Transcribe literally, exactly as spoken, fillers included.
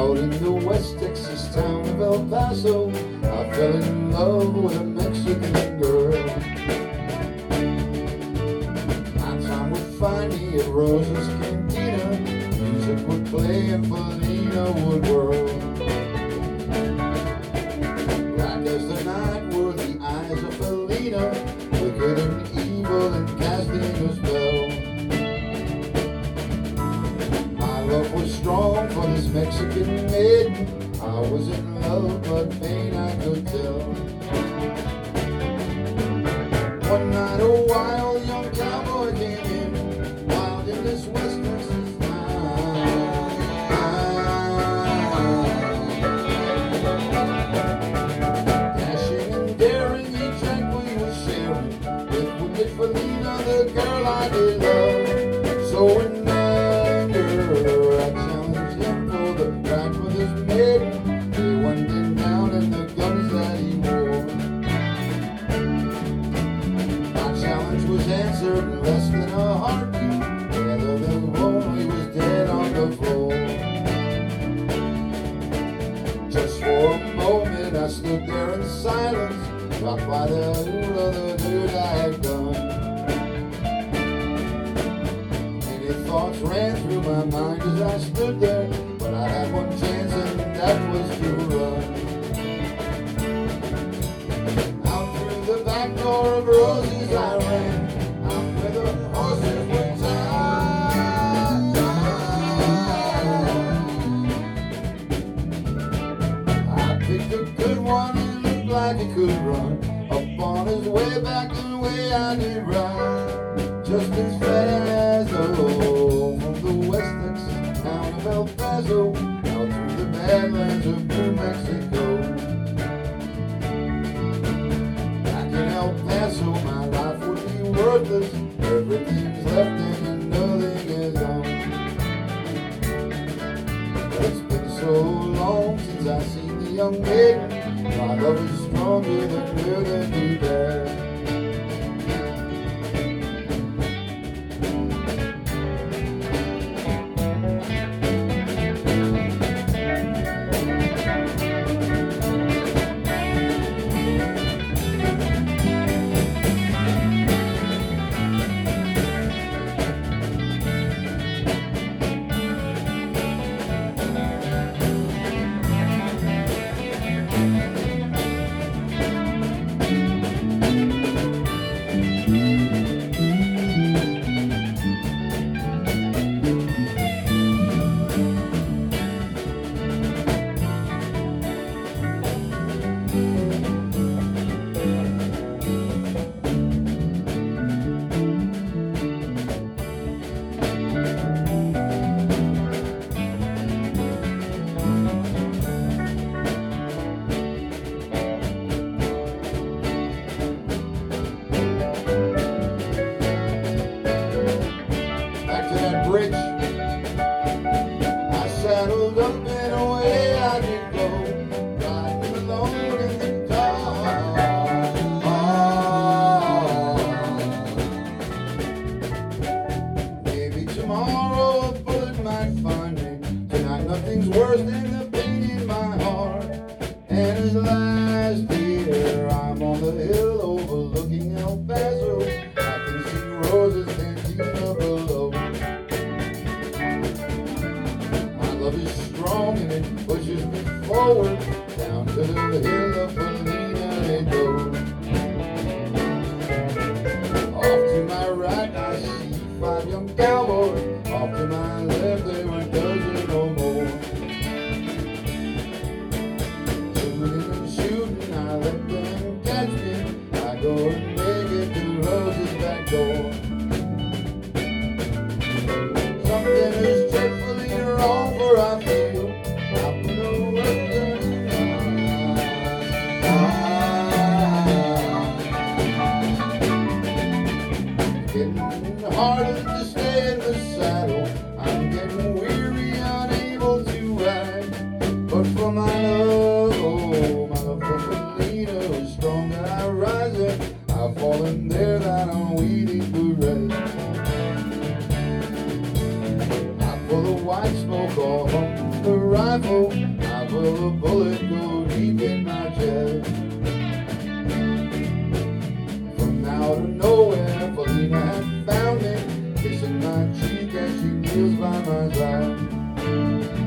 Out in the West Texas town of El Paso, I fell in love with a Mexican girl. My time would find me at Rosa's Cantina. Music would play and Felina would whirl. Black as the night were the eyes of Felina, wicked and evil and casting a spell. My love was strong for this Mexican maiden. I was in love, but pain I could tell. One night a wild young cowboy came in, wild in this West Texas night. Dashing and daring, he drank we were sharing with wicked Felina, the girl I did love. So in anger, I challenged him for the right with his maiden. They went him down in the guns that he wore. My challenge was answered in less than a heartbeat. Rather than home, he was dead on the floor. Just for a moment, I stood there in silence, rocked by the hula of the dirt I had done. Many thoughts ran through my mind as I stood there, but I had one chance and that was to run. Out through the back door of Rosie's I ran, out where the horses were tied. I picked a good one, he looked like he could run, up on his way back the way I did ride. Just as fast, oh, from the West Texas town of El Paso, out through the badlands of New Mexico. Back in El Paso, my life would be worthless. Everything's left and nothing is gone. But it's been so long since I've seen the young maiden. My love is stronger than real than too bad. Bridge, I saddled up and away I did go, riding alone in the dark. Oh, maybe tomorrow a bullet might find me. Tonight nothing's worse than the pain in my heart. And as last year I'm on the hill overlooking El Paso, I can see Rosa's Cantina below. Love is strong and it pushes me forward, down to the hill of Felina they go. Off to my right I see five young cowboys, off to my left there were a dozen or more. Shooting and shooting, I let them catch me, I go and make it to Rosa's back door. Something is dreadfully wrong, for I feel I'm no return. Getting harder to stay in the saddle. I'm I'll hump the rifle, I will a bullet go deep in my chest. From out of nowhere, Felina had found me, kissing my cheek as she kneels by my side.